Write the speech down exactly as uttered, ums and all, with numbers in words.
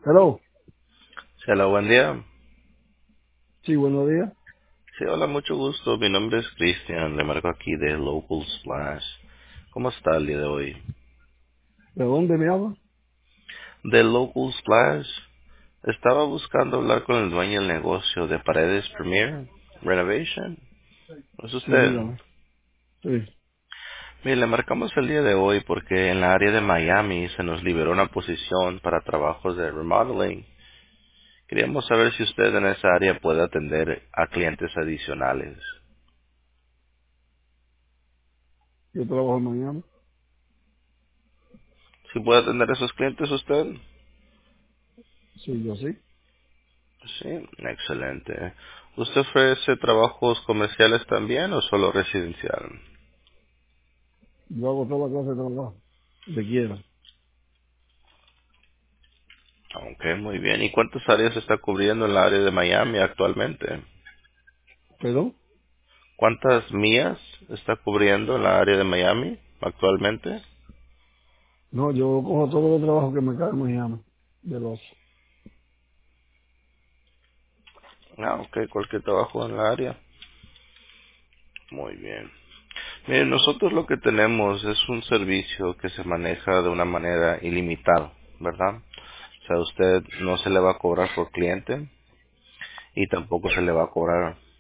Hello. Sí, hola, buen día. Sí, buenos días. Sí, hola, mucho gusto. Mi nombre es Cristian. Le marco aquí de Local Splash. ¿Cómo está el día de hoy? ¿De dónde me habla? De Local Splash. Estaba buscando hablar con el dueño del negocio de Paredes Premier Renovation. ¿Es Sí, usted? dígame. Sí. Mire, le marcamos el día de hoy porque en la área de Miami se nos liberó una posición para trabajos de remodeling. Queríamos saber si usted en esa área puede atender a clientes adicionales. Yo trabajo mañana. ¿Si puede atender a esos clientes usted? Sí, yo sí. Sí, excelente. ¿Usted ofrece trabajos comerciales también o solo residencial? Yo hago toda clase de trabajo. De quiera. Ok, muy bien. ¿Y cuántas áreas está cubriendo en la área de Miami actualmente? ¿Perdón? ¿Cuántas millas está cubriendo en la área de Miami actualmente? No, yo cojo todos los trabajos que me caen mañana. De los. Ah, ok, cualquier trabajo en la área. Muy bien. Miren, nosotros lo que tenemos es un servicio que se maneja de una manera ilimitada, ¿verdad? O sea, usted no se le va a cobrar por cliente y tampoco se le va a cobrar